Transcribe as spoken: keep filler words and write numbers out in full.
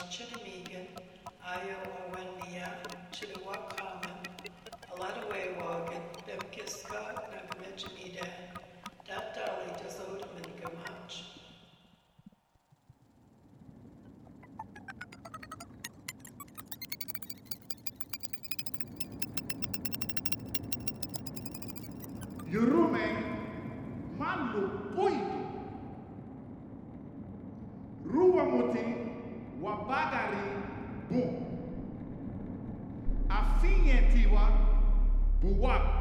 Chitamigan, Iowa Wendia, Chittiwak Common, Aladaway Wagon, Bemkiska, Nagamejamida, Datali Dazodam and Gamach. Yurume Malu Poidu Ruamuti Wabagari Boom Afinyetiwa Buwak